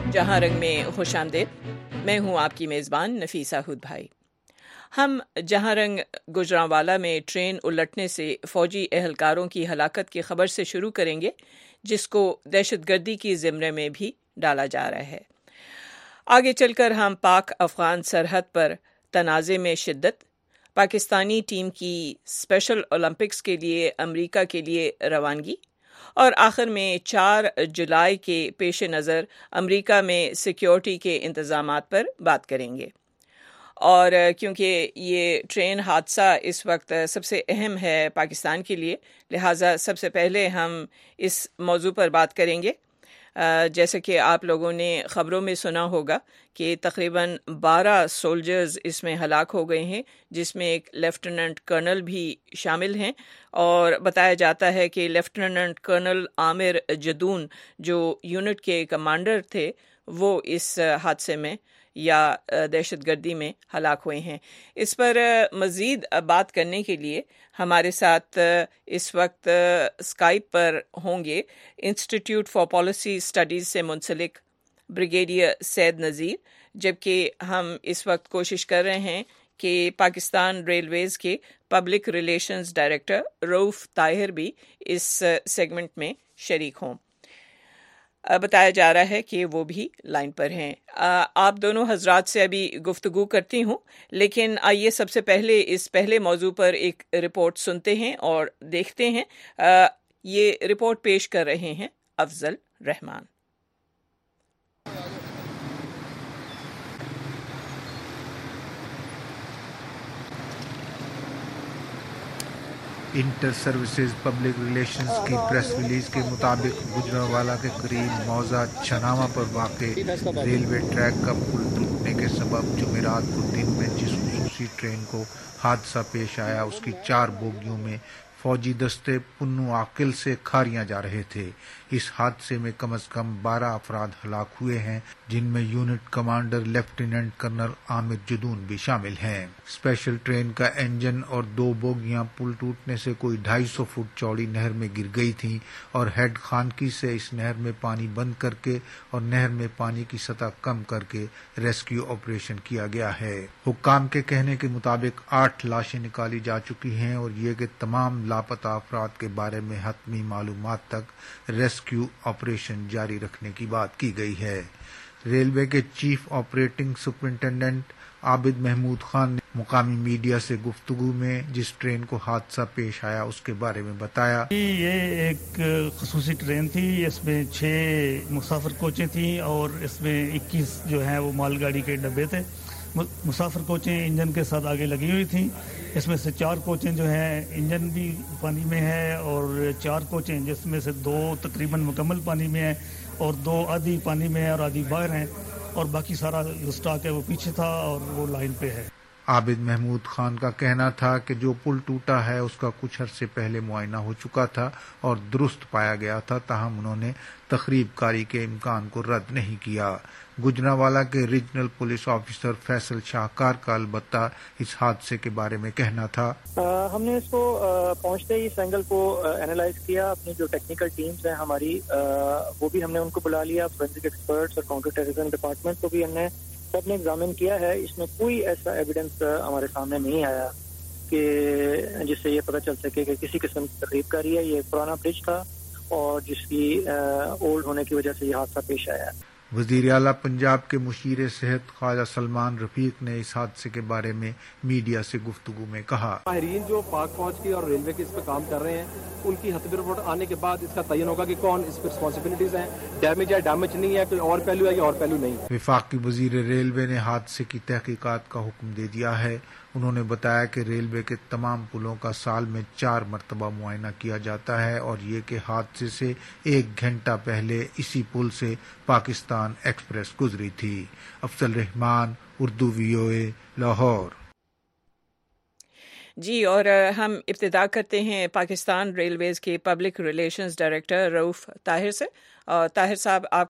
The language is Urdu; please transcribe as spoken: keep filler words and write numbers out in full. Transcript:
جہاں رنگ میں خوش آمدید. میں ہوں آپ کی میزبان نفیسہ ہود بھائی. ہم جہاں رنگ گوجرانوالا میں ٹرین الٹنے سے فوجی اہلکاروں کی ہلاکت کی خبر سے شروع کریں گے، جس کو دہشت گردی کی زمرے میں بھی ڈالا جا رہا ہے. آگے چل کر ہم پاک افغان سرحد پر تنازع میں شدت، پاکستانی ٹیم کی اسپیشل اولمپکس کے لیے امریکہ کے لیے روانگی، اور آخر میں چار جولائی کے پیش نظر امریکہ میں سیکیورٹی کے انتظامات پر بات کریں گے. اور کیونکہ یہ ٹرین حادثہ اس وقت سب سے اہم ہے پاکستان کے لیے، لہٰذا سب سے پہلے ہم اس موضوع پر بات کریں گے. جیسے کہ آپ لوگوں نے خبروں میں سنا ہوگا کہ تقریباً بارہ سولجرز اس میں ہلاک ہو گئے ہیں، جس میں ایک لیفٹیننٹ کرنل بھی شامل ہیں، اور بتایا جاتا ہے کہ لیفٹیننٹ کرنل عامر جدون جو یونٹ کے کمانڈر تھے وہ اس حادثے میں یا دہشت گردی میں ہلاک ہوئے ہیں. اس پر مزید بات کرنے کے لیے ہمارے ساتھ اس وقت اسکائپ پر ہوں گے انسٹیٹیوٹ فار پالیسی اسٹڈیز سے منسلک بریگیڈیئر سید نذیر، جبکہ ہم اس وقت کوشش کر رہے ہیں کہ پاکستان ریلویز کے public relations director Rauf Tahir بھی اس سیگمنٹ میں شریک ہوں. بتایا جا رہا ہے کہ وہ بھی لائن پر ہیں. آپ دونوں حضرات سے ابھی گفتگو کرتی ہوں، لیکن آئیے سب سے پہلے اس پہلے موضوع پر ایک رپورٹ سنتے ہیں اور دیکھتے ہیں. یہ رپورٹ پیش کر رہے ہیں Afzal Rahman. Inter Services Public Relations کی پریس ریلیز کے مطابق گوجرانوالا کے قریب موضع چھناوا پر واقع ریلوے ٹریک کا پل ٹوٹنے کے سبب جمعرات کو دن میں جس خصوصی ٹرین کو حادثہ پیش آیا اس کی چار بوگیوں میں فوجی دستے پنو عاقل سے کھاریاں جا رہے تھے. اس حادثے میں کم از کم بارہ افراد ہلاک ہوئے ہیں، جن میں unit commander lieutenant colonel Aamir Jadoon بھی شامل ہیں. اسپیشل ٹرین کا انجن اور دو بوگیاں پل ٹوٹنے سے کوئی ڈھائی سو فٹ چوڑی نہر میں گر گئی تھیں، اور ہیڈ خانقی سے اس نہر میں پانی بند کر کے اور نہر میں پانی کی سطح کم کر کے ریسکیو آپریشن کیا گیا ہے. حکام کے کہنے کے مطابق آٹھ لاشیں نکالی جا چکی ہیں، اور یہ کہ تمام لاپتہ افراد کے بارے میں حتمی معلومات تک ریسکیو آپریشن جاری رکھنے کی بات کی گئی ہے. ریلوے کے chief operating superintendent Abid Mahmood Khan نے مقامی میڈیا سے گفتگو میں جس ٹرین کو حادثہ پیش آیا اس کے بارے میں بتایا. یہ ایک خصوصی ٹرین تھی، اس میں چھ مسافر کوچیں تھیں اور اس میں اکیس جو ہیں وہ مال گاڑی کے ڈبے تھے. مسافر کوچیں انجن کے ساتھ آگے لگی ہوئی تھیں. اس میں سے چار کوچیں جو ہیں انجن بھی پانی میں ہے، اور چار کوچیں جس میں سے دو تقریباً مکمل پانی میں ہیں اور دو آدھی پانی میں ہے اور آدھی باہر ہیں، اور باقی سارا جو سٹاک ہے وہ پیچھے تھا اور وہ لائن پہ ہے. عابد محمود خان کا کہنا تھا کہ جو پل ٹوٹا ہے اس کا کچھ عرصے پہلے معائنہ ہو چکا تھا اور درست پایا گیا تھا، تاہم انہوں نے تخریب کاری کے امکان کو رد نہیں کیا. گوجرانوالا کے ریجنل پولیس آفیسر فیصل شاہکار کا البتہ اس حادثے کے بارے میں کہنا تھا. ہم نے اس کو پہنچتے ہی اس اینگل کو اینالائز کیا. اپنی جو ٹیکنیکل ٹیمز ہیں ہماری، وہ بھی ہم نے ان کو بلا لیا. فورینسک ایکسپرٹس اور کاؤنٹر ٹیررزم ڈپارٹمنٹ کو بھی ہم نے سب نے ایگزامن کیا ہے. اس میں کوئی ایسا ایویڈنس ہمارے سامنے نہیں آیا کہ جس سے یہ پتہ چل سکے کہ کسی قسم کی تخریب کاری ہے. یہ ایک پرانا برج تھا اور جس کی اولڈ ہونے کی وجہ سے یہ حادثہ پیش آیا. وزیر اعلیٰ پنجاب کے مشیر صحت خواجہ سلمان رفیق نے اس حادثے کے بارے میں میڈیا سے گفتگو میں کہا. ماہرین جو پاک فوج کی اور ریلوے کی اس پہ کام کر رہے ہیں، ان کی حتمی رپورٹ آنے کے بعد اس کا تعین ہوگا کہ کون اس پہ رسپانسبلٹیز ہیں. ڈیمیج ہے ڈیمیج نہیں ہے، کوئی اور پہلو ہے یا اور پہلو نہیں. وفاقی وزیر ریلوے نے حادثے کی تحقیقات کا حکم دے دیا ہے. انہوں نے بتایا کہ ریلوے کے تمام پلوں کا سال میں چار مرتبہ معائنہ کیا جاتا ہے، اور یہ کہ حادثے سے ایک گھنٹہ پہلے اسی پل سے پاکستان ایکسپریس گزری تھی. افضل رحمان، اردو وی او اے، لاہور. جی، اور ہم ابتدا کرتے ہیں پاکستان ریلویز کے public relations director Rauf Tahir سے. طاہر صاحب، آپ